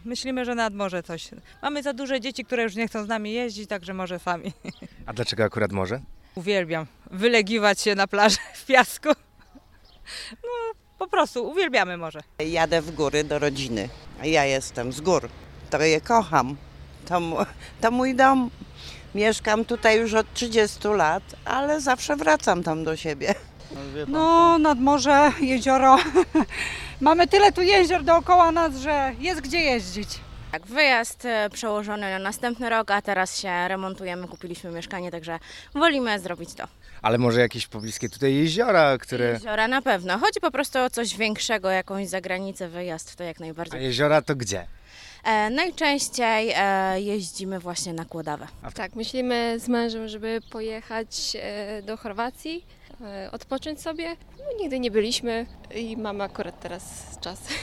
myślimy, że nad morze coś. Mamy za duże dzieci, które już nie chcą z nami jeździć, także może sami. A dlaczego akurat morze? Uwielbiam wylegiwać się na plaży w piasku. No, po prostu uwielbiamy morze. Jadę w góry do rodziny. Ja jestem z gór. To je kocham. To mój dom. Mieszkam tutaj już od 30 lat, ale zawsze wracam tam do siebie. No, nad morze, jezioro. Mamy tyle tu jezior dookoła nas, że jest gdzie jeździć. Tak, wyjazd przełożony na następny rok, a teraz się remontujemy, kupiliśmy mieszkanie, także wolimy zrobić to. Ale może jakieś pobliskie tutaj jeziora, które... Jeziora na pewno. Chodzi po prostu o coś większego, jakąś zagranicę, wyjazd, to jak A najbardziej. jeziora to gdzie? Najczęściej jeździmy właśnie na Kłodawę. Tak, myślimy z mężem, żeby pojechać do Chorwacji, odpocząć sobie. No, nigdy nie byliśmy i mamy akurat teraz czas.